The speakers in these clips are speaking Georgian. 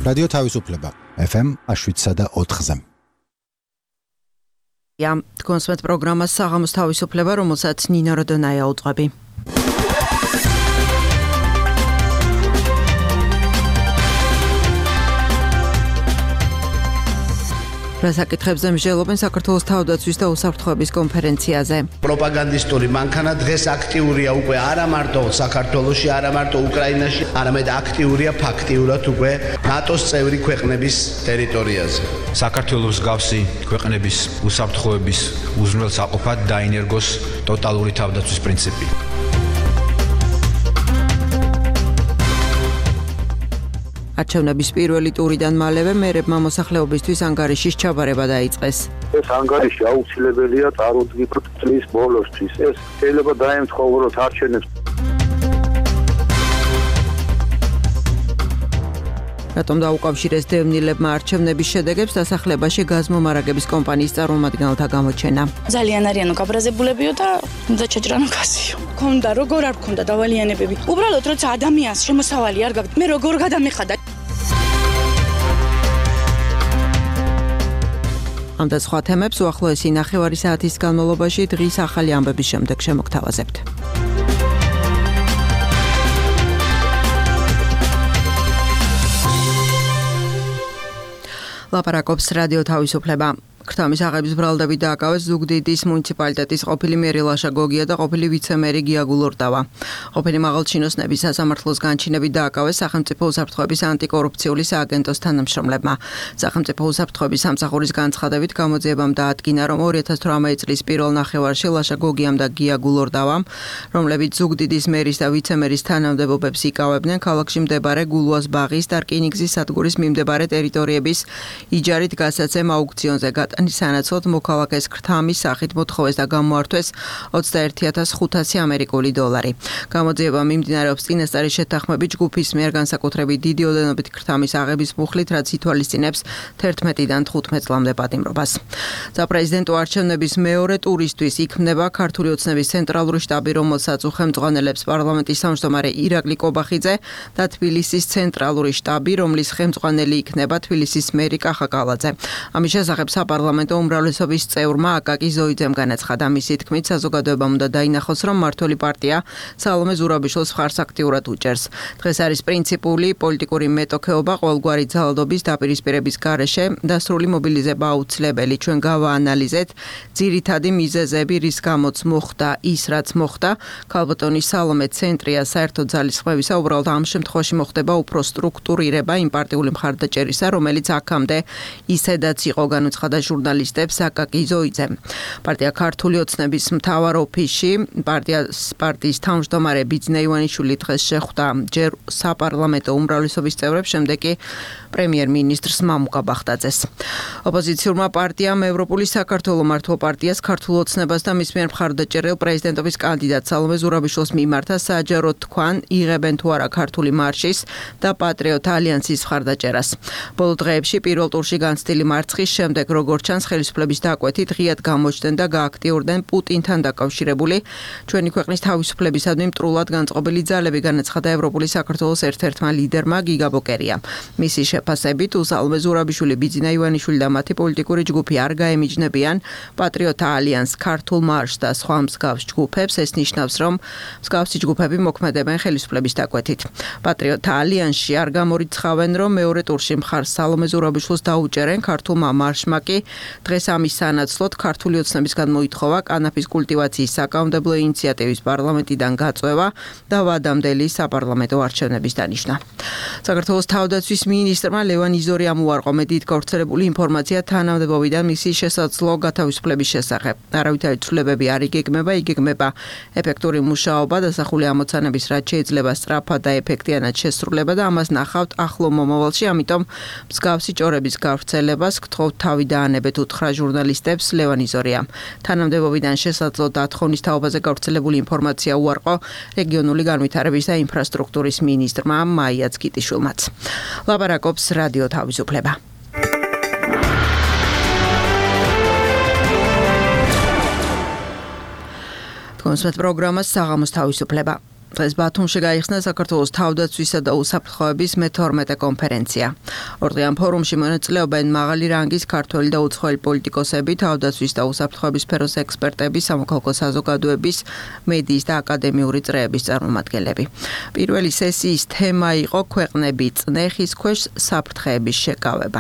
რადიო თავისუფლება FM 7.4-ზე. თქვენს მეტ პროგრამას საღამოს თავისუფლება, რომელსაც ნინა როდონაია უძღვები. რასაკითხებზე მსჯელობენ საქართველოს თავდაცვის და უსაფრთხოების კონფერენციაზე. პროპაგანდისტული მანქანა დღეს აქტიურია უკვე არა მარტო საქართველოში, არა მარტო უკრაინაში, არამედ აქტიურია ფაქტიურად უკვე ნატოს წევრი ქვეყნების ტერიტორიაზე. საქართველოს გავსი ქვეყნების უსაფრთხოების უზრუნველსაყოფად დაინერგოს ტოტალური თავდაცვის პრინციპი. არჩევნების პირველი ტურიდან მალევე მერებმა მოსახლეობისთვის ანგარიშის ჩაბარება დაიწყეს. ეს ანგარიში აუცილებელია წარუდგინოთ წლის ბოლოსთვის. ეს შეიძლება დაემთხოვოთ არჩევნებს. რატომ დაუკავშირეს დევნილებმა არჩევნების შედეგებს დასახლებაში გაზმომარაგების კომპანიის წარმომადგენელთა გამოჩენა. ძალიან არიანო გაბრაზებულებიო და უნდა ჩაჭრანო გასიო. ქონდა როგორ არ ქონდა დავალიანებები. უბრალოდ როცა ადამიანს შემოსავალი არ გაქვს, მე როგორ გადამეხადა. ამ და სხვა თემებს უახლოესი ნახევარი საათის განმავლობაში დღის ახალი ამბების შემდეგ შემოგთავაზებთ. ლაპარაკობს რადიო თავისუფლება. ქრთამის აღების ბრალდები დააკავეს ზუგდიდის მუნიციპალიტეტის ყოფილი მერი ლაშა გოგია და ყოფილი ვიცე-მერი გია გულურდავა. ყოფილი მაღალჩინოსნების სასამართლოს განჩინებით დააკავეს სახელმწიფო უსაფრთხოების ანტიკორუფციული სააგენტოს თანამშრომლებმა. სახელმწიფო უსაფრთხოების სამსახურის განცხადებით გამოძიებამ დაადგინა, რომ 2018 წლის პირველ ნახევარში ლაშა გოგიამ და გია გულურდავამ, რომლებიც ზუგდიდის მერის და ვიცე-მერის თანამდებობებს იკავებდნენ, ქალაქში მდებარე გულუას ბაღის და რკინიგზის სადგურის მიმდებარე ტერიტორიების იჯარით გასაცემ აუქციონზე სანაცვლოდ მოქალაქეს ქრთამის სახით მოთხოვეს და გამოართვეს 21,500 ამერიკული დოლარი. გამოძიება მიმდინარეობს წინასწარი შეთანხმებით ჯგუფის მიერ განსაკუთრებით დიდი ოდენობით ქრთამის აღების მუხლით, რაც ითვალისწინებს 11-დან 15 წლამდე პატიმრობას. საპრეზიდენტო არჩევნების მეორე ტურისთვის იქმნება ქართული ოცნების ცენტრალური შტაბი, რომელსაც უხელმძღვანელებს პარლამენტის თავმჯდომარე ირაკლი კობახიძე და თბილისის ცენტრალური შტაბი, რომლის ხელმძღვანელი იქნება თბილისის მერი კახა კალაძე. ამის შესახებ პარლამენტო უმრავლესობის წევრმა აკაკი ზოიძემ განაცხადა. მისი თქმით, საზოგადოებამ უნდა დაინახოს, რომ მმართველი პარტია სალომე ზურაბიშვილს მხარს აქტიურად უჭერს. დღეს არის პრინციპული პოლიტიკური მეტოქეობა ყოველგვარი ძალადობის დაპირისპირების გარეშე და სრული მობილიზება აუცილებელი. ჩვენ გავაანალიზეთ ძირითადი მიზეზები, რის გამოც მოხდა ის, რაც მოხდა. ქალბატონი სალომე ცენტრია საერთო ძალისხმევისა, უბრალოდ ამ შემთხვევაში მოხდება უფრო სტრუქტურირება იმ პარტიული მხარდაჭერისა, რომელიც აქამდე ისედაც იყო განუცხადა ჟურნალისტებს აკაკი ზოიძემ. პარტია ქართული ოცნების მთავარ ოფისში პარტიის თავმჯდომარე ბიძინა ივანიშვილი დღეს შეხვდა ჯერ საპარლამენტო უმრავლესობის წევრებს, შემდეგ კი პრემიერ-მინისტრს მამუკა ბახტაძეს. ოპოზიციურმა პარტიამ ევროპული საქართველო მართლ პარტიას ქართულ ოცნებას და მის მიერ მხარდაჭერილ პრეზიდენტობის კანდიდატ სალომე ზურაბიშვილს მიმართა საჯაროდ თქვან იღებენ თუ არა ქართული მარშის და პატრიოტ ალიანსის მხარდაჭერას. ბოლო დღეებში პირველ ტურში განცდილი მარცხის შემდეგ, როგორც ჩანს, ხელისუფლების დაკვეთით ღიად გამოჩნდნენ და გააქტიურდნენ პუტინთან დაკავშირებული ჩვენი ქვეყნის თავისუფლებისადმი მტრულად განწყობილი ძალები, განაცხადა ევროპული საქართველოს ერთ-ერთმა ლიდერმა გიგა ბოკერიამ. მისი შეფასებით, სალომე ზურაბიშვილი, ბიძინა ივანიშვილი და მათი პოლიტიკური ჯგუფი არ გაემიჯნებიან პატრიოტ ალიანს, ქართულ მარშს და სხვა მსგავს ჯგუფებს. ეს ნიშნავს, რომ მსგავსი ჯგუფები მოქმედებენ ხელისუფლების დაკვეთით. პატრიოტ ალიანსში არ გამორიცხავენ, რომ მეორე ტურში მხარს სალომე ზურაბიშვილს დაუჭერენ. ქართულმა მარშმა კი დღეს ამის სანაცვლოდ ქართული ოცნებისგან მოითხოვა კანაფის კულტივაციის საკანონმდებლო ინიციატივის პარლამენტიდან გაწვევა და ვადამდელი საპარლამენტო არჩევნების დანიშნა. საქართველოს თავდაცვის მინისტრმა ლევან იზორიამ უარყო მედიით გავრცელებული ინფორმაცია თანამდებობიდან მისი შესაძლო გათავისუფლების შესახებ. არავითარი ცვლილებები არ იგეგმება, იგეგმება ეფექტური მუშაობა დასახული ამოცანების, რაც შეიძლება სწრაფად და ეფექტიანად შესრულება და ამას ნახავთ ახლო მომავალში, ამიტომ მსგავსი ჭორების გავრცელებას გთხოვთ თავი დაანებეთ, უთხრა ჟურნალისტებს ლევან იზორიამ. თანამდებობიდან შესაძლო დათხოვნის თაობაზე გავრცელებული ინფორმაცია უარყო რეგიონული განვითარების და ინფრასტრუქტურის მინისტრმა მაია ცკიტიშვილმაც. ლაპარაკობს რადიო თავისუფლება. კონსერტ პროგრამას საღამოს თავისუფლება. დღეს ბათუმში გაიხსნა საქართველოს თავდაცვისა და უსაფრთხოების მე-12 კონფერენცია. ორდღიან ფორუმში მონაწილეობენ მაღალი რანგის ქართველი და უცხოელი პოლიტიკოსები, თავდაცვის და უსაფრთხოების სფეროს ექსპერტები, სამოქალაქო საზოგადოების, მედიის და აკადემიური წრეების წარმომადგენლები. პირველი სესიის თემა იყო ქვეყნები წნეხის ქვეშ საფრთხეების შეკავება.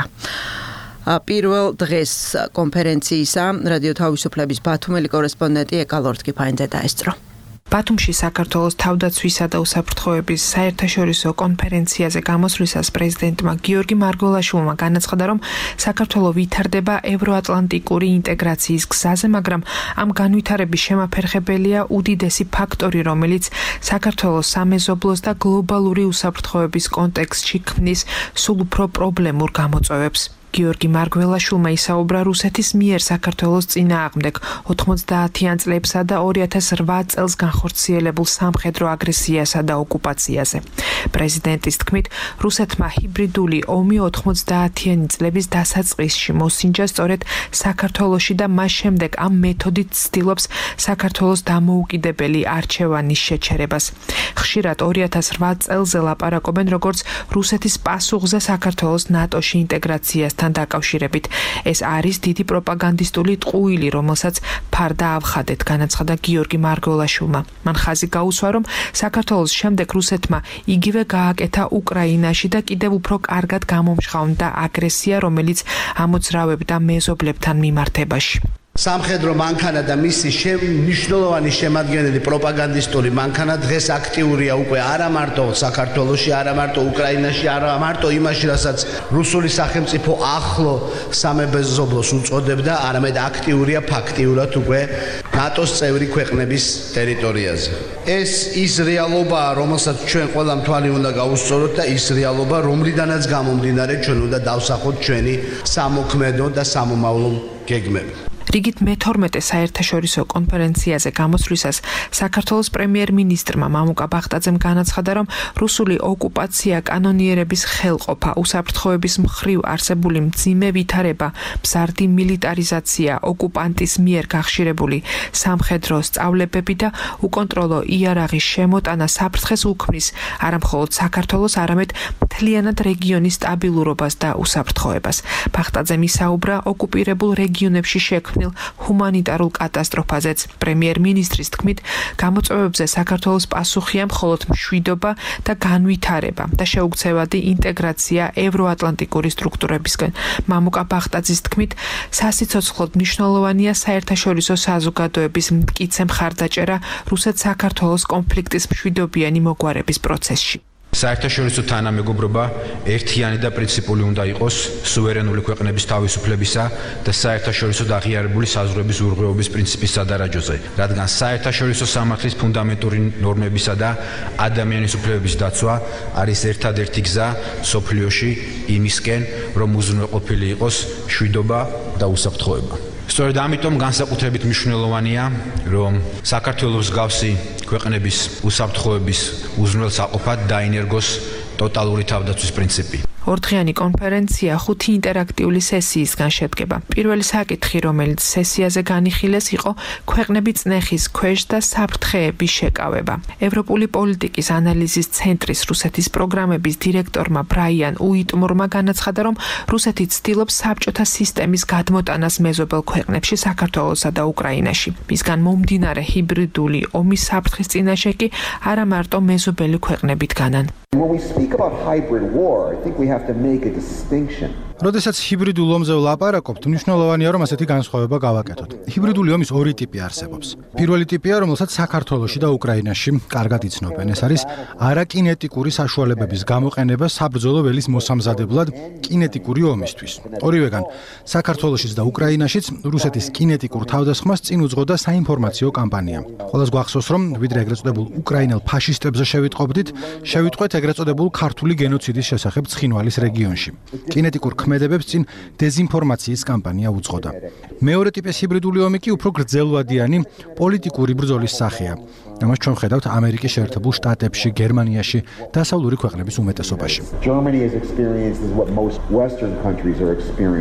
პირველ დღეს კონფერენციისა რადიო თავისუფლების ბათუმელი კორესპონდენტი ეკალორთკი ფაინძე დაესწრო. ბათუმში საქართველოს თავდაცვისა და უსაფრთხოების საერთაშორისო კონფერენციაზე გამოსვლისას პრეზიდენტმა გიორგი მარგველაშვილმა განაცხადა, რომ საქართველო ვითარდება ევროატლანტიკური ინტეგრაციის გზაზე, მაგრამ ამ განვითარების შემაფერხებელია უდიდესი ფაქტორი, რომელიც საქართველოს სამეზობლოს და გლობალური უსაფრთხოების კონტექსტში ქმნის სულ უფრო პრობლემურ გამოწვევებს. გიორგი მარგველაშვილმა ისაუბრა რუსეთის მიერ საქართველოს წინააღმდეგ 90-იან წლებსა და 2008 წელს განხორციელებულ სამხედრო აგრესიასა და ოკუპაციაზე. პრეზიდენტის თქმით, რუსეთმა ჰიბრიდული ომი 90-იანი წლების დასაწყისში მოსინჯა სწორედ საქართველოში და მას შემდეგ ამ მეთოდით ცდილობს საქართველოს დამოუკიდებელი არჩევანის შეჩერებას. ხშირად 2008 წელზე ლაპარაკობენ როგორც რუსეთის პასუხზე საქართველოს ნატოში ინტეგრაციასთან დაკავშირებით. ეს არის დიდი პროპაგანდისტული ტყუილი, რომელსაც ფარდა ავხადეთ, განაცხადა გიორგი მარგველაშვილმა. მან ხაზი გაუსვა, რომ საქართველოს შემდეგ რუსეთმა იგივე გააკეთა უკრაინაში და კიდევ უფრო კარგად გამომჟღავნდა აგრესია, რომელიც ამოძრავებდა მეზობლებთან მიმართებაში. სამხედრო მანქანა და მისი მნიშვნელოვანი შემადგენელი პროპაგანდისტული მანქანა დღეს აქტიურია უკვე არა მარტო საქართველოში, არა მარტო უკრაინაში, არა მარტო იმაში, რასაც რუსული სახელმწიფო ახლო სამეზობლოს უწოდებდა, არამედ აქტიურია ფაქტიურად უკვე ნატოს წევრი ქვეყნების ტერიტორიაზე. ეს ის რეალობაა, რომელსაც ჩვენ ყველამ თვალი უნდა გაუსწოროთ და ის რეალობა, რომლიდანაც გამომდინარე ჩვენ უნდა დავსახოთ ჩვენი სამოქმედო და სამომავლო გეგმები. რიგით მე-12 საერთაშორისო კონფერენციაზე გამოსვლისას საქართველოს პრემიერ-მინისტრმა მამუკა ბახტაძემ განაცხადა, რომ რუსული ოკუპაცია, კანონიერების ხელყოფა, უსაფრთხოების მხრივ არსებული მძიმე ვითარება, მზარდი მილიტარიზაცია, ოკუპანტის მიერ გახშირებული სამხედრო სწავლებები და უკონტროლო იარაღის შემოტანა საფრთხეს უქმნის არა მხოლოდ საქართველოს, არამედ მთლიანად რეგიონის სტაბილურობას და უსაფრთხოებას. ბახტაძემ ისაუბრა ოკუპირებულ რეგიონებში შექმნილ ჰუმანიტარულ კატასტროფაზეც. პრემიერ-მინისტრის თქმით, გამოწვევებზე საქართველოს პასუხია მხოლოდ მშვიდობა და განვითარება და შეუქცევადი ინტეგრაცია ევროატლანტიკური სტრუქტურებისგან. მამუკა ბახტაძის თქმით, სასიცოცხლოდ მნიშვნელოვანია საერთაშორისო საზოგადოების მტკიცე მხარდაჭერა რუსეთ-საქართველოს კონფლიქტის მშვიდობიანი მოგვარების პროცესში. საერთაშორისო თანამეგობრობა ერთიანი და პრინციპული უნდა იყოს სუვერენული ქვეყნების თავისუფლებისა და საერთაშორისო აღიარებული საზღვრების ურღვეობის პრინციპის სადარაჯოზე, რადგან საერთაშორისო სამართლის ფუნდამენტური ნორმებისა და ადამიანის უფლებების დაცვა არის ერთადერთი გზა სოფლიოში იმისკენ, რომ უზრუნველყოფილი იყოს მშვიდობა და უსაფრთხოება. სწორედ ამიტომ განსაკუთრებით მნიშვნელოვანია, რომ საქართველოს მსგავსი ქვეყნების უსაფრთხოების უზრუნველსაყოფად დაინერგოს ტოტალური თავდაცვის პრინციპი. ორდღიანი კონფერენცია 5 ინტერაქტიული სესიისგან შედგება. პირველი საკითხი, რომელიც სესიაზე განიხილეს, იყო ქვეყნები წნეხის ქვეშ და საფრთხეების შეკავება. ევროპული პოლიტიკის ანალიზის ცენტრის რუსეთის პროგრამების დირექტორმა ბრაიან უიტმურმა განაცხადა, რომ რუსეთი ცდილობს საბჭოთა სისტემის გადმოტანას მეზობელ ქვეყნებში, საქართველოსა და უკრაინაში. მისგან მომდინარე ჰიბრიდული ომის საფრთხის წინაშე კი არა მარტო მეზობელი ქვეყნები დგანან. When we speak about hybrid war, I think we have to make a distinction. როდესაც ჰიბრიდულ ომზე ვლაპარაკობთ, მნიშვნელოვანია რომ ასეთი განსხვავება გავაკეთოთ. ჰიბრიდული ომის ორი ტიპი არსებობს. პირველი ტიპია, რომელსაც საქართველოში და უკრაინაში კარგად იცნობენ. ეს არის არაკინეტიკური საშუალებების გამოყენება საბრძოლო ველის მოსამზადებლად კინეტიკური ომისთვის. ორივეგან საქართველოშიც და უკრაინაშიც რუსეთის კინეტიკურ თავდასხმას წინ უძღოდა საინფორმაციო კამპანია. ყველას გვახსოვს, რომ ვიდრე ეგრეთ წოდებულ უკრაინელ ფაშისტებზე შევიტყვეთ ეგრეთ წოდებულ ქართული გენოციდის შესახებ ცხინვალის რეგიონში. კინეტიკურ ქმედებებს წინ დეზინფორმაციის კამპანია უძღოდა. მეორე ტიპის ჰიბრიდული ომი კი უფრო გრძელვადიანი პოლიტიკური ბრძოლის სახეა. ამას ჩვენ ხედავთ ამერიკის შეერთებულ შტატებში, გერმანიაში, დასავლური ქვეყნების უმეტესობაში. Germany has experienced is what most Western countries are experiencing.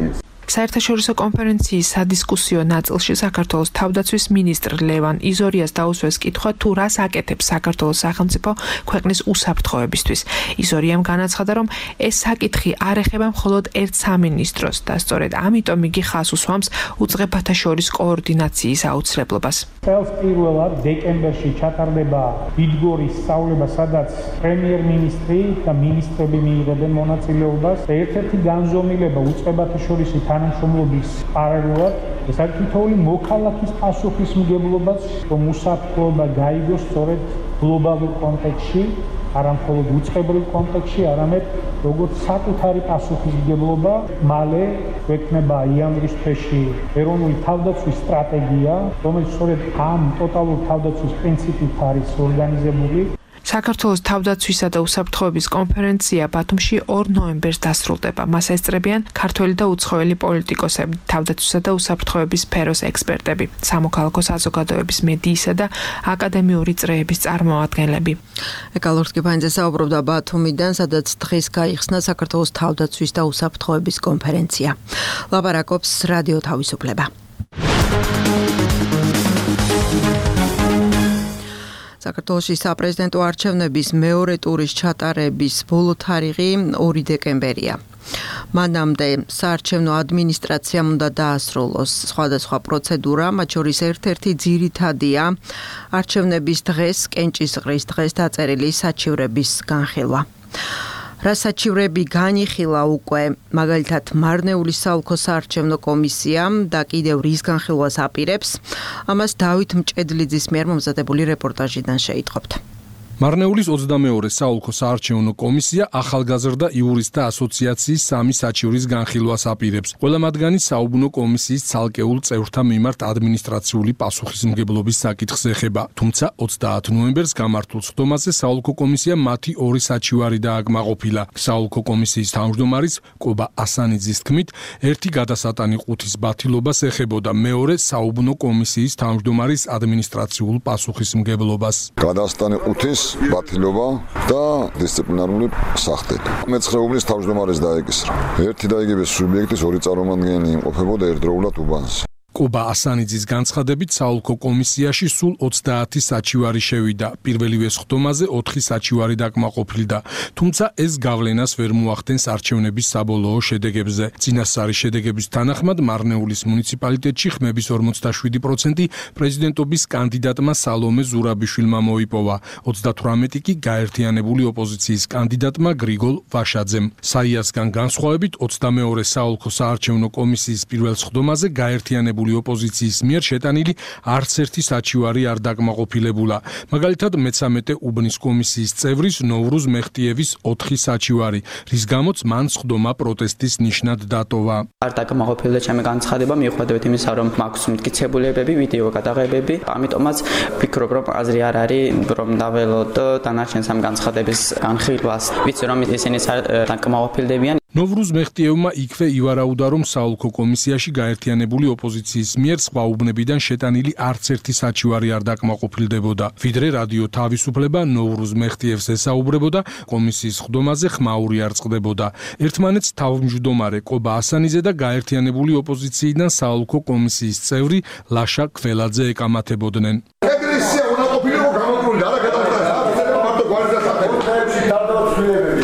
საერთაშორისო კონფერენციის სადისკუსიო ნაწილში საქართველოს თავდაცვის მინისტრ ლევან იზორიას დაუსვეს კითხვა თუ რას აკეთებს საქართველოს სახელმწიფო ქვეყნის უსაფრთხოებისთვის. იზორიამ განაცხადა, რომ ეს საკითხი არ ეხება მხოლოდ ერთ სამინისტროს და სწორედ ამიტომ იგი ხაზს უსვამს უწყებათა შორის კოორდინაციის აუცილებლობას. წელს პირველად დეკემბერში ჩატარდება ბიდგორის სწავლება, სადაც პრემიერ-მინისტრი და მინისტრები მიიღებენ მონაწილეობას. ერთ-ერთი განზომილება უწყებათა შორისი თანამშრომლობის პარალელურად ეს არის თითოეული მოქალაქის პასუხისმგებლობას, რომ უსაფრთხოება გაიგოს სწორედ გლობალურ კონტექსტში, არა მხოლოდ უწყებრივ კონტექსტში, არამედ როგორც საკუთარი პასუხისმგებლობა. მალე გვექნება იანვრის თვეში ეროვნული თავდაცვის სტრატეგია, რომელიც სწორედ ამ ტოტალური თავდაცვის პრინციპით არის ორგანიზებული. საქართველოს თავდაცვისა და უსაფრთხოების კონფერენცია ბათუმში 2 ნოემბერს დასრულდება. მას ესწრებიან ქართველი და უცხოელი პოლიტიკოსები, თავდაცვისა და უსაფრთხოების სფეროს ექსპერტები, სამოქალაქო საზოგადოების, მედიისა და აკადემიური წრეების წარმომადგენლები. ეკალორ ტკიპანიძე საუბრობდა ბათუმიდან, სადაც დღეს გაიხსნა საქართველოს თავდაცვის და უსაფრთხოების კონფერენცია. ლაპარაკობს რადიო თავისუფლება. საქართველოში საპრეზიდენტო არჩევნების მეორე ტურის ჩატარების ბოლო თარიღი 2 დეკემბერია. მანამდე საარჩევნო ადმინისტრაციამ უნდა დაასრულოს სხვადასხვა პროცედურა, მათ შორის ერთ-ერთი ძირითადია არჩევნების დღეს, კენჭისყრის დღეს დაწერილი საჩივრების განხილვა. რასაჩივრები განიხილა უკვე, მაგალითად, მარნეულის საოლქო საარჩევნო კომისიამ და კიდევ რის განხილვას აპირებს, ამას დავით მჭედლიძის მიერ მომზადებული რეპორტაჟიდან შეიტყობთ. მარნეულის 22 საოლქო საარჩევნო კომისია ახალგაზრდა იურისტთა ასოციაციის 3 საჩივრის განხილვას აპირებს. ყველა მათგანი საუბნო კომისიის ცალკეულ წევრთა მიმართ ადმინისტრაციული პასუხისმგებლობის საკითხს ეხება. თუმცა 30 ნოემბერს გამართულ სხდომაზე საოლქო კომისიამ მათი 2 საჩივარი დააკმაყოფილა. საოლქო კომისიის თავმჯდომარის კობა ასანიძის თქმით, ერთი გადასატანი ყუთის ბათილობას ეხებოდა, მეორე საუბნო კომისიის თავმჯდომარის ადმინისტრაციულ პასუხისმგებლობას. გადასატანი ყუთის ბათილობა და დისციპლინარული სახდელი. მეცხრეუბნის თავმჯდომარეს დაეკისრა. ერთი და იგივე სუბიექტის 2 წარმომადგენელი იმყოფებოდა ერთდროულად უბანზე. კობა ასანიძის განცხადებით საოლქო კომისიაში სულ 30 საჩივარი შევიდა. პირველივე სხდომაზე 4 საჩივარი დაკმაყოფილდა, თუმცა ეს გავლენას ვერ მოახდენს არჩევნების საბოლოო შედეგებზე. წინასწარი შედეგების თანახმად მარნეულის მუნიციპალიტეტში ხმების 47% პრეზიდენტობის კანდიდატმა სალომე ზურაბიშვილმა მოიპოვა, 38 კი გაერთიანებული ოპოზიციის კანდიდატმა გრიგოლ ვაშაძემ. საიასგან განსხვავებით 22 საოლქო საარჩევნო კომისიის პირველ სხდომაზე გაერთიანებული ოპოზიციის მიერ შეტანილი არც ერთი საჩივარი არ დაკმაყოფილებულა. მაგალითად, მე-13 უბნის კომისიის წევრის ნოვრუზ მეხტიევის 4 საჩივარი, რის გამოც მან სხდომა პროტესტის ნიშნად დატოვა. არ დაკმაყოფილდა ჩემი განცხადება, მიუხედავად იმისა, რომ მაქვს მტკიცებულებები, ვიდეო გადაღებები, ამიტომაც ვფიქრობ, რომ აზრი არ არის, რომ დაველოთ დანარჩენ სამ განცხადების განხილვას. ვიცი, რომ ისინი დაკმაყოფილდებიან. ნოვრუზ მეხტიევმა იქვე ივარაუდა, რომ საოლქო კომისიაში გაერთიანებული ოპოზიციის მიერ სხვა უბნებიდან შეტანილი არც ერთი საჩივარი არ დაკმაყოფილდებოდა. ვიდრე რადიო თავისუფლება ნოვრუზ მეხტიევს ესაუბრებოდა, კომისიის სხდომაზე ხმაური არ წყდებოდა. ერთმანეთს თავმჯდომარე კობა ასანიძე და გაერთიანებული ოპოზიციიდან საოლქო კომისიის წევრი ლაშა ქველაძე ეკამათებოდნენ. ეგრესია უნდა ყოფილიყო გამოკრული და არა გადავხდა. მარტო გვარდას აფეთქებში თავდაცვილებები,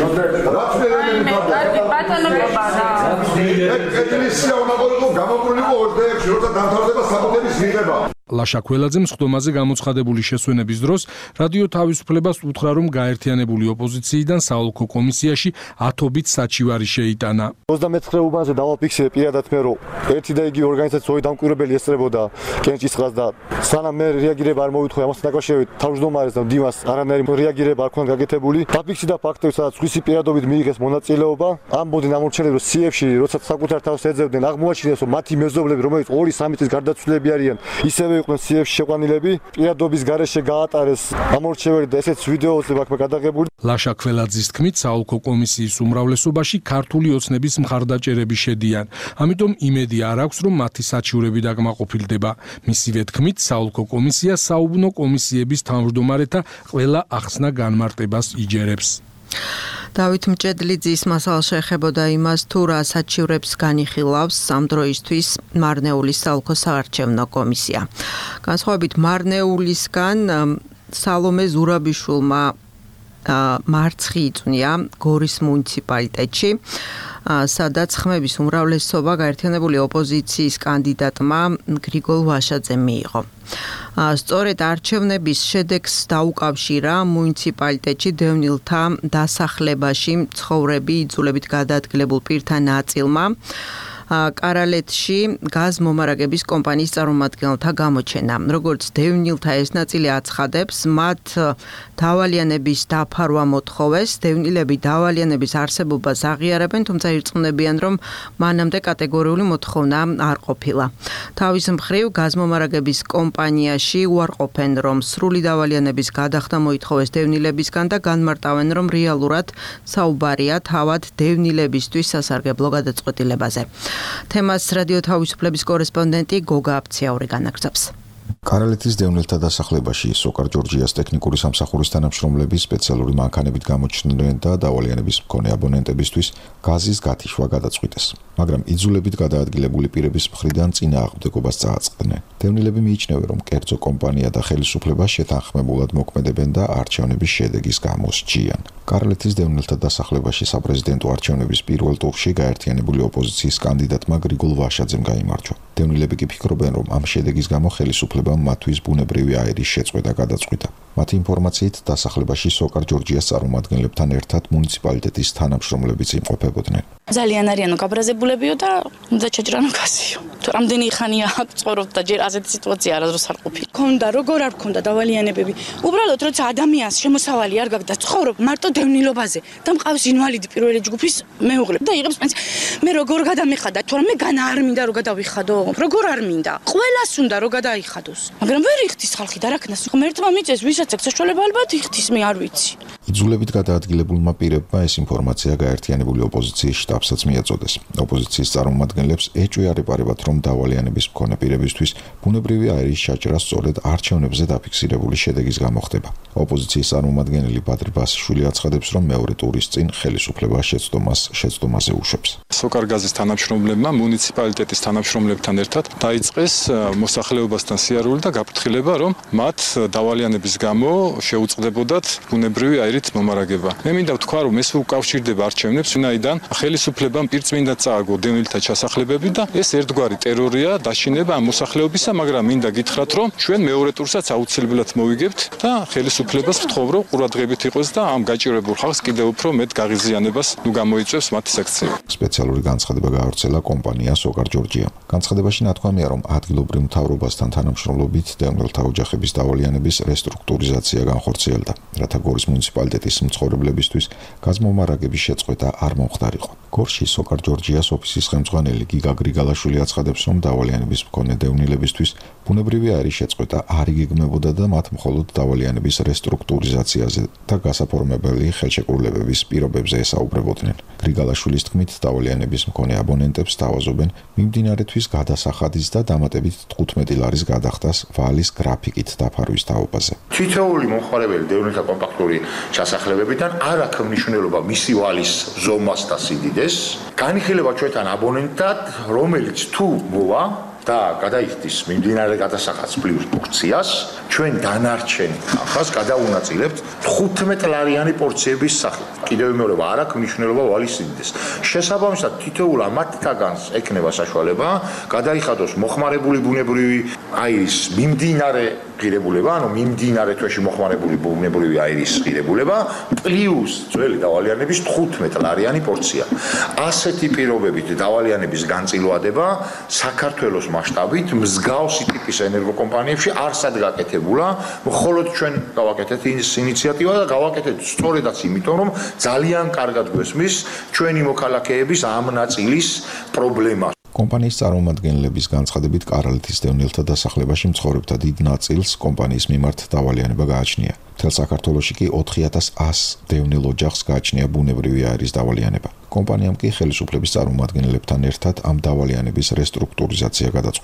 ეკლესია უნდა ყოფილიყო გამოკრულიყო 26-ში, როცა დამთავრდება საბუთების მიღება. ლაშა ქველაძემ სხდომაზე გამოცხადებული შესვენების დროს რადიო თავისუფლებას უთხრა, რომ გაერთიანებული ოპოზიციიდან საოლქო კომისიაში 10-ობით საჩივარი შეიტანა. 29 უბანზე დავაფიქსირე პირადად მე, რომ ერთი და იგივე ორგანიზაციის დამკვირვებელი ესწრებოდა კენჭისყრას და სანამ მე რეაგირება არ მოვიტყვი ამასთან დაკავშირებით თავმჯდომარეს და მდივანს არანაირი რეაგირება არ ქონდა გაკეთებული. დაფიქსირდა ფაქტები, სადაც სხვისი პირადობით მიიღეს მონაწილეობა. ამბობდნენ ამორჩენლები, რომ CF-ში როცა საკუთარ თავს ეძებდნენ, აღმოაჩინეს, რომ მათი მეზობლები, რომლებიც 2-3 წლის გარდაცვლილები არიან, ისევე იყვნენ CF-ში შეყვანილები. პირადობის გარეშე გაატარეს ამორჩეველი და ესეც ვიდეოზე მაქვს გადაღებული. ლაშა ქველაძის თქმით, საოლქო კომისიის უმრავლესობაში ქართული ოცნების მხარდაჭერები შედიან. ამიტომ იმედი არ აქვს, რომ მათი საჩივრები დაკმაყოფილდება. მისივე თქმით, საოლქო კომისია საუბნო კომისიების თავმჯდომარეთა ყველა ახსნა განმარტებას იჯერებს. დავით მჭედლიძის მასალა შეეხებოდა იმას, თუ რა საჩივრებს განიხილავს ამ დროისთვის მარნეულის საოლქო საარჩევნო კომისია. განსხვავებით მარნეულისგან სალომე ზურაბიშვილმა მარცხი იწვნია გორის მუნიციპალიტეტში, სადაც ხმების უმრავლესობა გაერთიანებული ოპოზიციის კანდიდატმა გრიგოლ ვაშაძემ მიიღო. სწორედ არჩევნების შედეგს დაუკავშირა მუნიციპალიტეტში დევნილთა დასახლებაში მცხოვრები იძულებით გადაადგილებულ პირთა ნაწილმა კარალეთში გაზ მომარაგების კომპანიის წარმომადგენელთა გამოჩენა. როგორც დევნილთა ეს ნაწილი აცხადებს, მათ დავალიანების დაფარვა მოთხოვეს. დევნილები დავალიანების არსებობას აღიარებენ, თუმცა ირწმუნებიან, რომ მანამდე კატეგორიული მოთხოვნა არ ყოფილა. თავის მხრივ გაზმომარაგების კომპანიაში უარყოფენ, რომ სრული დავალიანების გადახდა მოითხოვეს დევნილებისგან და განმარტავენ, რომ რეალურად საუბარია თავად დევნილებისთვის სასარგებლო გადაწყვეტილებაზე. თემას რადიო თავისუფლების კორესპონდენტი გოგა აფციაური განაგრძობს. კარალეთის დევნილთა დასახლებაში სოკარ ჯორჯიას ტექნიკური სამსახურის თანამშრომლები სპეციალური მანქანებით გამოჩნდნენ და დავალიანების მქონე აბონენტებისთვის გაზის გათიშვა გადაწყვიტეს, მაგრამ იძულებით გადაადგილებული პირების მხრიდან წინააღმდეგობას წააწყდნენ. დევნილები მიიჩნევენ, რომ კერძო კომპანია და ხელისუფლება შეთანხმებულად მოქმედებენ და არჩევნების შედეგის გამო სჯიან. კარალეთის დევნილთა დასახლებაში საპრეზიდენტო არჩევნების პირველ ტურში გაერთიანებული ოპოზიციის კანდიდატმა გრიგოლ ვაშაძემ გაიმარჯვა. დევნილები კი ფიქრობენ, რომ ამ შედეგის გამო ხელისუფლებამ მათთვის ბუნებრივი აირის შეწყვეტა გადაწყვიტა. მათი ინფორმაციით დასახლებაში სოკარ ჯორჯიას წარმომადგენლებთან ერთად მუნიციპალიტეტის თანამშრომლებიც იმყოფებოდნენ. ძალიან არიანო გაბრაზებულებიო და უნდა ჩაჭრანო გაზიო. თუ რამდენი ხანია ცხოვრობ და ჯერ ასეთი სიტუაცია არასდროს არ ყოფილა. ქონდა როგორ არ ქონდა დავალიანებები. უბრალოდ როცა ადამიანს შემოსავალი არ გაქვს და ცხოვრობ მარტო დევნილობაზე და მყავს ინვალიდი პირველი ჯგუფის მეუღლე და იღებს პენსია. მე როგორ გადამიხადა? თორემ განა არ მინდა რომ გადავიხადო. როგორ არ მინდა? ყველას უნდა რომ გადაიხადოს. მაგრამ ვერ იხდის ხალხი და რა ქნას. ღმერთმა მიწეს ვისაც აქვს საშუალება ალბათ იხდის, მე არ ვიცი. იძულებით გადაადგილებულმა პირებმა ეს ინფორმაცია გაერთიანებული ოპოზიციის შტაბსაც მიაწოდეს. ოპოზიციის წარმომადგენლებს ეჭვიარებარებათ, რომ დავალიანების მქონე პირებისთვის ბუნებრივი აირის ჩაჭრა სწორედ არჩევნებზე დაფიქსირებული შედეგის გამო ხდება. ოპოზიციის წარმომადგენელი ბადრი ბასიშვილი აცხადებს, რომ მეორე ტურის წინ ხელისუფლება შეცდომაზე უშვებს. სოკარ გაზის თანამშრომლებმა მუნიციპალიტეტის თანამშრომლებთან ერთად დაიწყეს მოსახლეობასთან სიარული და გაფრთხილება, რომ მათ დავალიანების გამო შეუწყდებოდათ ბუნებრივი აირით მომარაგება. მე მინდა ვთქვა, რომ ეს უკავშირდება არჩევნებს, ვინაიდან ხელისუფლებამ პირწმინდად წააგო დევნილთა ჩასახლებები და ეს ერთგვარი ტერორია დაშინება ამ მოსახლეობისა, მაგრამ მინდა გითხრათ, რომ ჩვენ მეორე ტურსაც აუცილებლად მოვიგებთ და ხელისუფლებას ვთხოვ, რომ ყურადღებით იყოს და ამ გაჭირებულ ხალხს კიდევ უფრო მეტ გაღიზიანებას გამოიწვევს მათი საქციელი. სპეციალური განცხადება გაავრცელა კომპანია სოკარ ჯორჯია. განცხადებაში ნათქვამია, რომ ადგილობრივ მთავრობასთან თანამშრომლობით დევნილთა ოჯახების დავალიანების რესტრუქტურიზაცია განხორციელდა, რათა გორის მუნიციპალიტეტის მცხოვრებლებისთვის გაზმომარაგების შეწყვეტა არ მომხდარიყო. გორში სოკარ ჯორჯიას ოფისის ხელმძღვანელი გიგა გრიგალაშვილი აცხადებს, რომ დავალიანების მქონე დევნილებისთვის ბუნებრივი აირის შეწყვეტა არ იგეგმებოდა და მათ მხოლოდ დავალიანების რესტრუქტურიზაციაზე და გასაფორმებელი ხელშეკრულებების პირობებზე ესაუბრებოდნენ. გრიგალაშვილის თქმით, დავალიანების მქონე აბონენტებს თავაზობენ მიმდინარეთვის გადასახადის და დამატებით 15 ლარის გადახდას ვალის გრაფიკით დაფარვის თაობაზე. თითოეული მომხმარებელი დევნილთა კომპაქტური ჩასახლებებიდან არ აქვს მნიშვნელობა მისი ვალის ზომას და სიდიდეს. განიხილება ჩვენთან აბონენტად, რომელიც თუ მოვა და გადაიხდის მიმდინარე გადასახადს პლუს პორციას, ჩვენ დანარჩენ ახალს გადაუნაწილებთ 15 ლარიანი პორციების სახით. კიდევ იმეორება არ აქვს მნიშვნელობა ვალის სიდიდეს. შესაბამისად, თითოეულ ამათგანს ექნება საშუალება გადაიხადოს მოხმარებული ბუნებრივი აირის მიმდინარე ღირებულება, ანუ მიმდინარე თვეში მოხმარებული ბუნებრივი აირის ღირებულება პლუს ძველი დავალიანების 15 ლარიანი პორცია. ასეთი პირობებით დავალიანების განწილვადება საქართველოს მასშტაბით მსგავსი ტიპის ენერგოკომპანიებში არსად გაკეთებულა, მხოლოდ ჩვენ გავაკეთეთ ის ინიციატივა და გავაკეთეთ სწორედაც იმიტომ, რომ ძალიან კარგად გვესმის ჩვენი მოქალაქეების ამ ნაწილის პრობლემა. კომპანიის წარმომადგენლების განცხადებით, კარალეთის დევნილთა დასახლებაში მცხოვრებთა დიდ ნაწილს კომპანიის მიმართ დავალიანება გააჩნია. მთელ საქართველოში კი 4100 დევნილ ოჯახს გააჩნია ბუნებრივი აირის დავალიანება. კომპანიამ კი ხელისუფლების წარმომადგენლებთან ერთად ამ დავალიანების რესტრუქტურიზაცია გადაწყვიტა.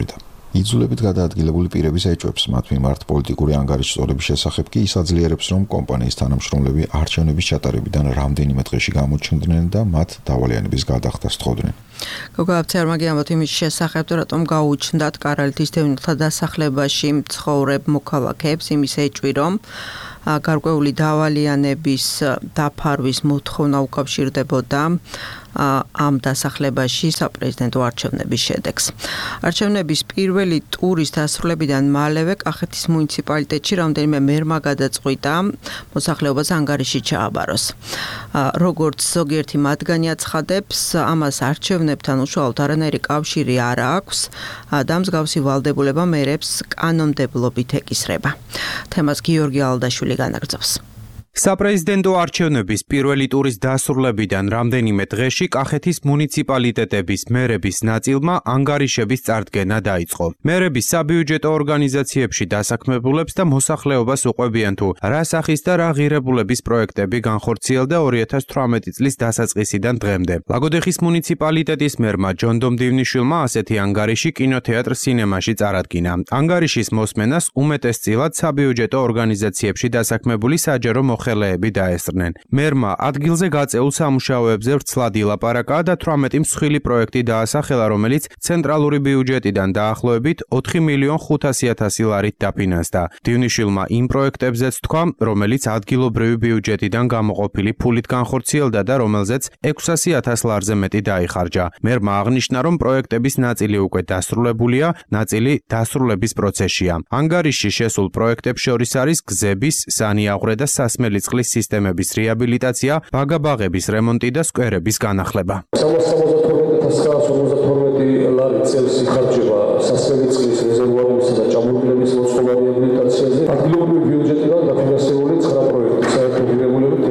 იძულებით გადაადგილებული პირების ეჭვებს მათ მიმართ პოლიტიკური ანგარიშის წოდების შესახებ კი ის აძლიერებს, რომ კომპანიის თანამშრომლები არჩევნების ჩატარებიდან რამდენიმე დღეში გამოჩნდნენ და მათ დავალიანების გადახდას თხოვდნენ. გოგოაბცერმაგი ამბობთ იმის შესახებ, რატომ გაუჩნდათ კარალეთის დევნილთა დასახლებაში მცხოვრებ მოქალაქეებს იმის ეჭვი, რომ გარკვეული დავალიანების დაფარვის მოთხოვნა უკავშირდებოდა ამ დასახლებაში საპრეზიდენტო არჩევნების შედეგს. არჩევნების პირველი ტურის დასრულებიდან მალევე კახეთის მუნიციპალიტეტში რამდენიმე მერმა გადაწყვიტა მოსახლეობას ანგარიში ჩააბაროს. როგორც ზოგიერთი მათგანი აცხადებს, ამას არჩევნებთან უშუალოდ არანაირი კავშირი არ აქვს და მსგავსი ვალდებულება მერებს კანონმდებლობით ეკისრება. თემას გიორგი ალდაშვილი განაგრძობს. საპრეზიდენტო არჩევნების პირველი ტურის დასრულებიდან რამდენიმე დღეში კახეთის მუნიციპალიტეტების მერების ნაწილმა ანგარიშების წარდგენა დაიწყო. მერების საბიუჯეტო ორგანიზაციებში დასაქმებულებს და მოსახლეობას უყვებიან თუ რა სახის და რა ღირებულების პროექტები განხორციელდა 2018 წლის დასაწყისიდან დღემდე. ლაგოდეხის მუნიციპალიტეტის მერმა ჯონდომ დივნიშვილმა ასეთი ანგარიში კინოთეატრ სინემაში წარადგინა. ანგარიშის მოსმენას უმეტესწილად საბიუჯეტო ორგანიზაციებში დასაქმებული საჯარო ხელეები დაესწრნენ. მერმა ადგილზე გაწეულ სამუშაოებზე ვრცლად ილაპარაკა და 18 მსხვილი პროექტი დაასახელა, რომელიც ცენტრალური ბიუჯეტიდან დაახლოებით 4.500.000 ლარით დაფინანსდა. დივნიშვილმა იმ პროექტებზეც თქვა, რომელიც ადგილობრივი ბიუჯეტიდან გამოყოფილი ფულით განხორციელდა და რომელზეც 600.000 ლარზე მეტი დაიხარჯა. მერმა აღნიშნა, რომ პროექტების ნაწილი უკვე დასრულებულია, ნაწილი დასრულების პროცესშია. ანგარიშში შესულ პროექტებს შორის არის გზების, სანიაღვრე და სასმელი წყლის სისტემების რეაბილიტაცია, ბაგაბაღების რემონტი და სკვერების განახლება. 372,952 ლარი წელს იხარჯება სასმელი წყლის რეზერვუარებისა და ჭამურგილების მოწყობა რეაბილიტაციაზე. ადგილობრივი ბიუჯეტიდან დაფინანსებული 9 პროექტი, საერთო ღირებულებით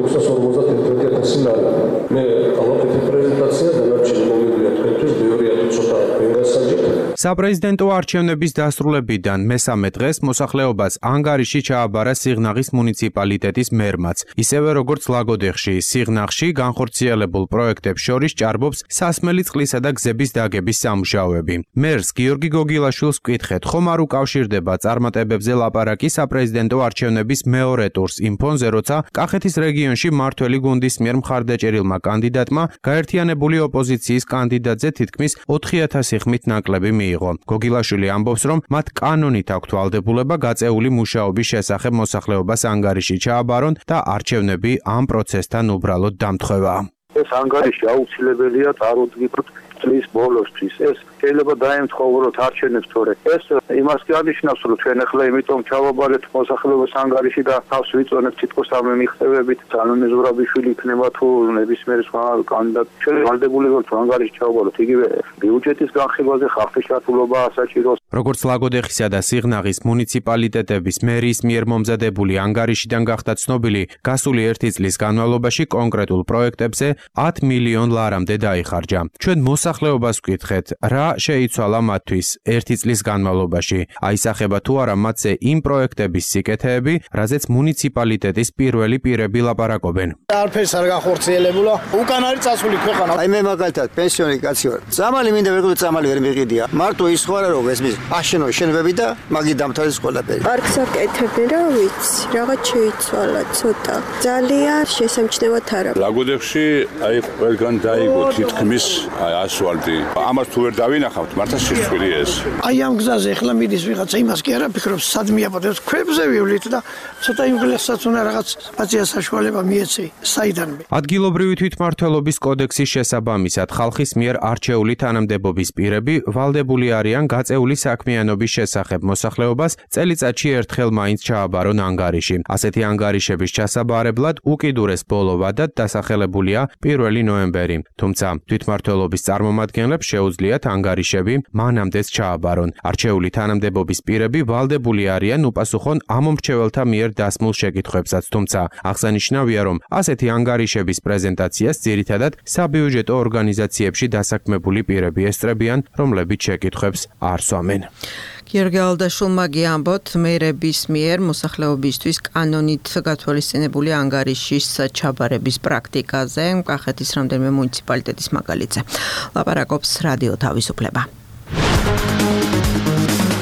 651,000 ლარი. მე გავაკეთე პრეზენტაცია და ნარჩენი მომედია თქვენთვის ბევრია ცოტა ენგასაჯეთ. საპრეზიდენტო არჩევნების დასრულებიდან მესამე დღეს მოსახლეობას ანგარიში ჩააბარა სიღნაღის მუნიციპალიტეტის მერმაც. ისევე როგორც ლაგოდეხში, სიღნაღში განხორციელებულ პროექტებს შორის ჭარბობს სასმელი წყლისა და გზების დაგების სამუშაოები. მერს გიორგი გოგილაშვილს ვკითხეთ, ხომ არ უკავშირდება წარმატებებზე ლაპარაკი საპრეზიდენტო არჩევნების მეორე ტურს იმ ფონზე, როცა კახეთის რეგიონში მართველი გუნდის მიერ მხარდაჭერილმა კანდიდატმა გაერთიანებული ოპოზიციის კანდიდატზე თითქმის 4,000 ხმით ნაკლები მიიღო. გოგილაშვილი ამბობს, რომ მათ კანონით აქვთ ვალდებულება გაწეული მუშაობის შესახებ მოსახლეობას ანგარიში ჩააბარონ და არჩევნები ამ პროცესთან უბრალოდ დამთხევა. ეს ანგარიში აუცილებელია წარუდგინოთ წლის ბოლოსთვის. ეს შეიძლება დაემთხოვოთ არჩევნებს, თორე ეს იმას კი არნიშნავს, რომ ჩვენ ახლა იმიტომ ჩავაბარეთ მოსახლეობის ანგარიში და თავს ვიწონებთ თითქოს ამ მიღწევებით, კანონის ზურაბიშვილი იქნება თუ ნებისმიერი სხვა კანდიდატი. ჩვენ ვალდებული ვართ ანგარიში ჩავაბაროთ, იგივე ბიუჯეტის განხილვაზე ხალხის ჩართულობა საჭიროს. როგორც ლაგოდეხისა და სიღნაღის მუნიციპალიტეტების მერის მიერ მომზადებული ანგარიშიდან გახდა ცნობილი, გასული 1 წლის განმავლობაში კონკრეტულ პროექტებზე 10 მილიონ ლარამდე დაიხარჯა. ჩვენ მოსახლეობას ვკითხეთ, რა შეიცვალა მათთვის 1 წლის განმავლობაში. აისახება თუ არა მათზე იმ პროექტების სიკეთეები, რაზეც მუნიციპალიტეტის პირველი პირები ლაპარაკობენ. არაფერს არ განხორციელებულა, უკან არის წასული ქვეყანა. აი მე მაგალითად პენსიონერი კაცი ვარ. წამალი მინდა ვიყიდო, წამალი ვერ მიყიდია. მარტო ის ხო არა რომ ეს აშენო შენობები და მაგი დამთავრდეს ყველაფერი. პარკს აკეთებდი რა ვიცი, რაღაც შეიცვალა ცოტა. ძალიან შესამჩნევად არა. ლაგოდეხში აი ყველგან დაიგო თითქმის ასფალტი. ამას თუ ვერ დავინახავთ, მართლა სიცხვილე ეს. აი ამ გზაზე ახლა მიდის ვიღაცა, იმას კი არა ფიქრობს, სად მიაბოდებს, ქვებზე ვივლით და ცოტა იმგლესაც უნდა რაღაც პაცია საშუალება მიეცი, საიდან მე. ადგილობრივი თვითმმართველობის კოდექსის შესაბამისად ხალხის მიერ არჩეული თანამდებობის პირები ვალდებული არიან გაწეული საქმიანობის შესახებ მოსახლეობას წელიწადში ერთხელ მაინც ჩააბარონ ანგარიში. ასეთი ანგარიშების ჩასაბარებლად უკიდურეს ბოლო ვადად დასახელებულია 1 ნოემბერი. თუმცა თვითმმართველობის წარმომადგენლებს შეუძლიათ ანგარიშები მანამდეც ჩააბარონ. არჩეული თანამდებობის პირები ვალდებული არიან უპასუხონ ამომრჩეველთა მიერ დასმულ შეკითხვებსაც, თუმცა აღსანიშნავია, რომ ასეთი ანგარიშების პრეზენტაციას ძირითადად საბიუჯეტო ორგანიზაციებში დასაქმებული პირები ესწრებიან, რომლებიც შეკითხვებს არ სვამენ. გიორგი ალდაშვილმა ამბობთ, მერების მიერ მოსახლეობისთვის კანონით გათვალისწინებული ანგარიშის ჩაბარების პრაქტიკაზე, კახეთის რამდენიმე მუნიციპალიტეტის მაგალითზე. ლაპარაკობს რადიო თავისუფლება.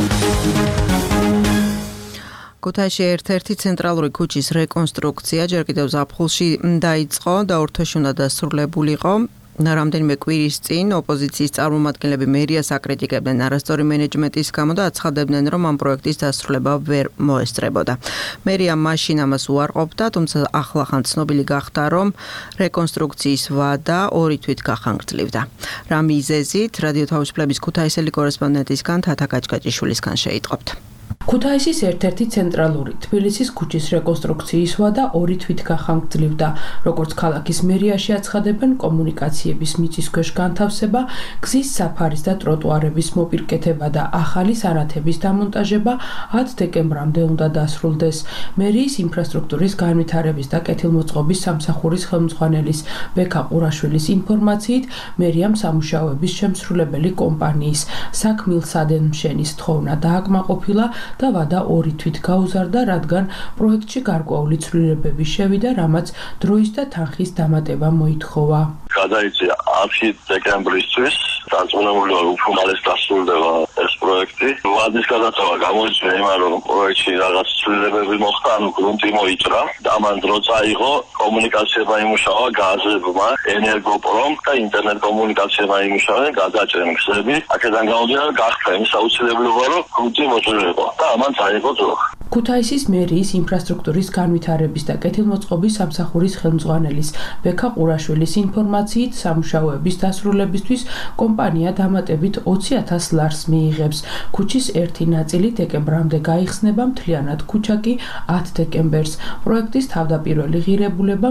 ქუთაისში ერთ-ერთი ცენტრალური ქუჩის რეკონსტრუქცია ჯერ კიდევ ზაფხულში დაიწყო და ორ თვეში უნდა დასრულებულიყო. რამდენიმე კვირის წინ ოპოზიციის წარმომადგენლები მერიას აკრიტიკებდნენ არასწორი მენეჯმენტის გამო და აცხადებდნენ, რომ ამ პროექტის დასრულება ვერ მოესწრებოდა. მერია მაშინ ამას უარყოფდა, თუმცა ახლახან ცნობილი გახდა, რომ რეკონსტრუქციის ვადა 2 თვით გახანგრძლივდა. რა მიზეზით რადიო თავისუფლების ქუთაისელი კორესპონდენტისგან თათა კაჭკაჭიშვილისგან შეიტყობთ. ქუთაისის ერთ-ერთი ცენტრალური თბილისის ქუჩის რეკონსტრუქციის ვადა 2 თვით გახანგრძლივდა. როგორც ქალაქის მერიაში აცხადებენ, კომუნიკაციების მიწისქვეშ განთავსება, გზის საფარის და ტროტუარების მოპირკეთება და ახალი სანათების დამონტაჟება 10 დეკემბრამდე უნდა დასრულდეს. მერიის ინფრასტრუქტურის განვითარების და კეთილმოწყობის სამსახურის ხელმძღვანელის ბექა ყურაშვილის ინფორმაციით, მერიამ სამუშაოების შემსრულებელი კომპანიის საქმილსადენმშენის თხოვნა დააკმაყოფილა და ვადა 2 თვით გაუზარდა, რადგან პროექტში გარკვეული ცვლილებები შევიდა, რამაც დროის და თანხის დამატება მოითხოვა. გადაიწია 10 დეკემბრისთვის, დარწმუნებული ვარ, უფრთხილეს დასრულდება ეს პროექტი. ვადის გადაწევა გამოიწვია იმან, რომ პროექტში რაღაც ცვლილებები მოხდა, ანუ გრუნტი მოიჭრა. ამან დრო წაიღო, კომუნიკაციება იმუშავა გაზებმა, ენერგოპრომ და ინტერნეტ კომუნიკაციება იმუშავენ, გადაჭრენ გზები. აქედან გამომდინარე, გახდა იმის აუცილებლობა, რომ გრუნტი მოჭრილიყო და ამან წაიღო დრო. ქუთაისის მერიის ინფრასტრუქტურის განვითარების და კეთილმოწყობის სამსახურის ხელმძღვანელის ბექა ყურაშვილის ინფორმაციით, სამუშაოების დასრულებისთვის კომპანია დამატებით 20,000 ლარს მიიღებს. ქუჩის ერთი ნაწილი დეკემბრამდე გაიხსნება, მთლიანად ქუჩა კი 10 დეკემბერს. პროექტის თავდაპირველი ღირებულება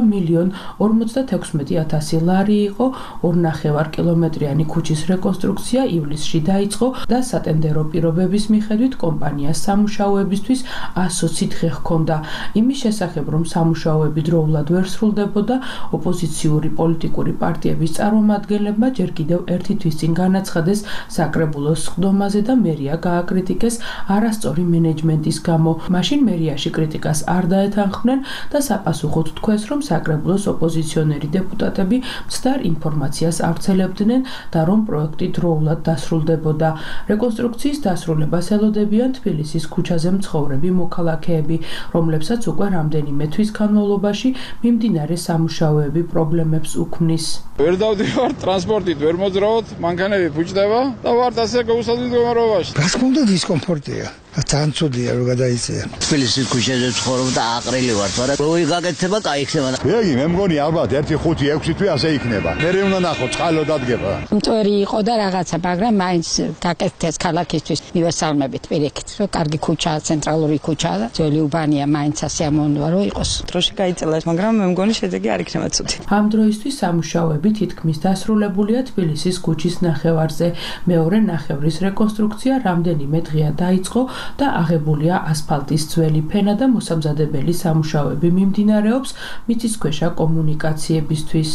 1,46,000 ლარი იყო. 2,5 კილომეტრიანი ქუჩის რეკონსტრუქცია ივლისში დაიწყო და სატენდერო პირობების მიხედვით კომპანიას სამუშაოებისთვის 120 დღე ჰქონდა. იმის შესახებ, რომ სამუშაოები დროულად ვერ სრულდებოდა, ოპოზიციური პოლიტიკური პარტიების წარმომადგენლებმა ჯერ კიდევ 1 თვის წინ განაცხადეს საკრებულოს სხდომაზე და მერია გააკრიტიკეს არასწორი მენეჯმენტის გამო. მაშინ მერიაში კრიტიკას არ დაეთანხმდნენ და საპასუხოდ თქვეს, რომ საკრებულოს ოპოზიციონერი დეპუტატები მცდარ ინფორმაციას ავრცელებდნენ და რომ პროექტი დროულად დასრულდებოდა. რეკონსტრუქციის დასრულებას ელოდებიან თბილისის ქუჩაზე მცხოვრები მოქალაქეები, რომლებსაც უკვე რამდენიმე თვის განმავლობაში მიმდინარე სამუშაოები პრობლემებს უქმნის. ვერ დავდივარ ტრანსპორტით, ვერ მოძრაობთ, მანქანები ფუჭდება და ვართ ასე გაუსაძლებელ მდგომარეობაში. რა თქმა უნდა დისკომფორტია. ძალიან ცუდია რომ გადაიწია. თბილისის ქუჩაზე ცხოვრობ და აყრილი ვარ, მაგრამ როი გაკეთება, კაიქნება. ეგი, მე მგონი ალბათ 1, 5, 6 თვე ასე იქნება. მე უნდა ნახო, წყალო დადგება. მტვერი იყო და რაღაცა, მაგრამ მაინც გაკეთდეს ქალაქისთვის უნივერსალმებით პირიქით. რომ კარგი ქუჩაა, ცენტრალური ქუჩაა და ძველი უბანია, მაინც ასე ამონდვა რომ იყოს. დროში გაიწელა, მაგრამ მე მგონი შედეგი არ იქნება ცუდი. ამ დროისთვის სამუშაოები თითქმის დასრულებულია თბილისის ქუჩის ნახევარზე. მეორე ნახევრის რეკონსტრუქცია რამდენიმე დღეა დაიწყო და აღებულია ასფალტის ძველი ფენა და მოსამზადებელი სამუშაოები მიმდინარეობს მიწისქვეშა კომუნიკაციებისთვის.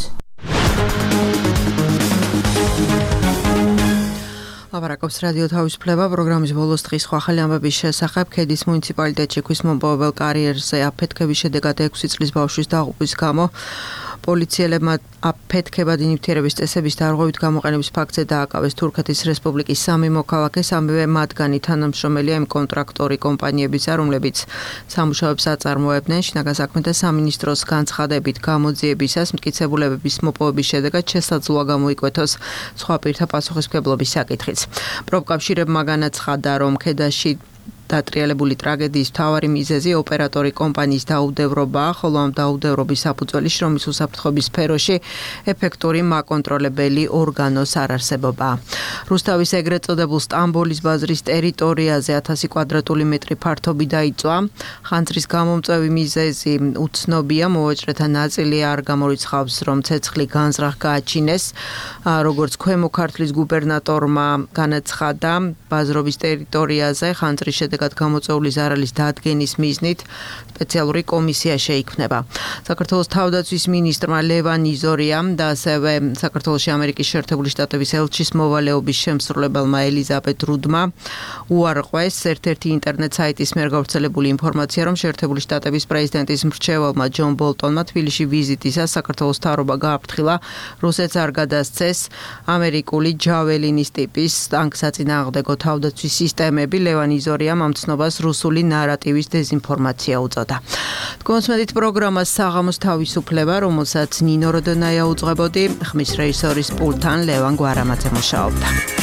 ლაპარაკობს რადიო თავისუფლება პროგრამის ბოლოს დღის ახალი ამბების შესახებ. ქედის მუნიციპალიტეტში ქვის მომპოვებელ კარიერზე აფეთქების შედეგად 6 წლის ბავშვის დაღუპვის გამო პოლიციელებმა აფეთქებად ინიფთიერების წესების დარღვევით გამოყენების ფაქტზე დააკავეს თურქეთის რესპუბლიკის 3 მოქალაქე, სამივე მათგანი თანამშრომელია იმ კონტრაქტორი კომპანიებისა, რომლებიც სამუშაოებს აწარმოებდნენ. შინაგან საქმეთა სამინისტროს განცხადებით გამოძიებისას მტკიცებულებების მოპოვების შედეგად შესაძლოა გამოიკვეთოს სხვა პირთა პასუხისმგებლობის საკითხიც. პროფკავშირებმა განაცხადა, რომ ქედაში დატრიალებული ტრაგედიის მთავარი მიზეზი ოპერატორი კომპანიის დაუდევრობაა, ხოლო ამ დაუდევრობის საფუძველი შრომის უსაფრთხოების სფეროში ეფექტური მაკონტროლებელი ორგანოს არარსებობაა. რუსთავის ეგრეთ წოდებულ სტამბოლის ბაზრის ტერიტორიაზე 1000 კვადრატული მეტრი ფართობი დაიწვა. ხანძრის გამომწვევი მიზეზი უცნობია, მოვაჭრეთა ნაწილი არ გამორიცხავს, რომ ცეცხლი განზრახ გააჩინეს. როგორც ქვემო ქართლის გუბერნატორმა განაცხადა, ბაზრობის ტერიტორიაზე ხანძრის შედეგად გამოწვეული ზარალის დადგენის მიზნით სპეციალური კომისია შეიქმნება. საქართველოს თავდაცვის მინისტრმა ლევან იზორიამ და ასევე საქართველოში ამერიკის შეერთებული შტატების ელჩის მოვალეობის შემსრულებელმა ელიზაბეთ რუდმა უარყვეს ერთ-ერთი ინტერნეტ საიტის მიერ გავრცელებული ინფორმაცია, რომ შეერთებული შტატების პრეზიდენტის მრჩეველმა ჯონ ბოლტონმა თბილისში ვიზიტისას საქართველოს მთავრობა გააფრთხილა, რუსეთს არ გადასცეს ამერიკული ჯაველინის ტიპის ტანკსაწინააღმდეგო თავდაცვის სისტემები. ლევან იზორიამ ამ ამ ცნობას რუსული ნარატივის დეზინფორმაცია უწოდა. Თქვენსმენით პროგრამას საღამოს თავისუფლება, რომელსაც ნინო როდონაია უძღვებოდი, ხმის რეჟისორის პულტთან ლევან გვარამაძე მუშაობდა.